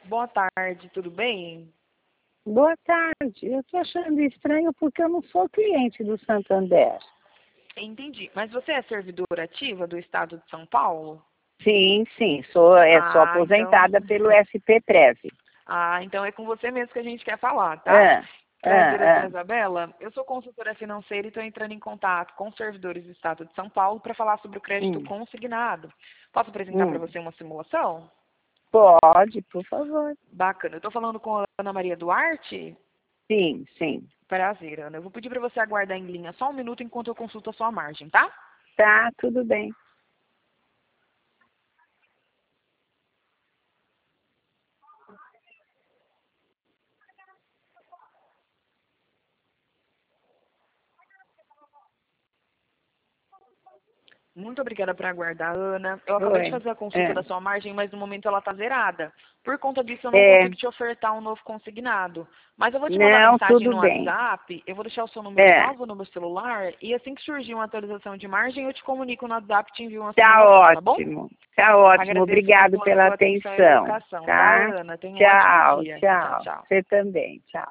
Boa tarde, tudo bem? Boa tarde. Eu estou achando estranho porque eu não sou cliente do Santander. Entendi. Mas você é servidora ativa do Estado de São Paulo? Sim, sou aposentada pelo SPTREV. Então é com você mesmo que a gente quer falar, tá? Ah, Prazer, doutora ah. Isabela. Eu sou consultora financeira e estou entrando em contato com os servidores do Estado de São Paulo para falar sobre o crédito Hum, consignado. Posso apresentar para hum. você uma simulação? Pode, por favor. Bacana. Eu estou falando com a Ana Maria Duarte? Sim. Prazer, Ana. Eu vou pedir para você aguardar em linha só um minuto enquanto eu consulto a sua margem, tá? Tá, tudo bem. Muito obrigada por aguardar, Ana. Eu acabei de Oi. fazer a consulta da sua margem, mas no momento ela está zerada. Por conta disso, eu não É, consigo te ofertar um novo consignado. Mas eu vou te mandar não, mensagem tudo no bem. WhatsApp, eu vou deixar o seu número É, salvo no meu celular, e assim que surgir uma atualização de margem, eu te comunico no WhatsApp e te envio uma tá simulação, tá bom? ótimo. Tá ótimo. Agradeço muito Obrigado pela pela sua atenção e atenção, educação, tá, tá? Ana? Tenha um ótimo Tchau, dia. Tchau, tchau. tchau. Você também, tchau.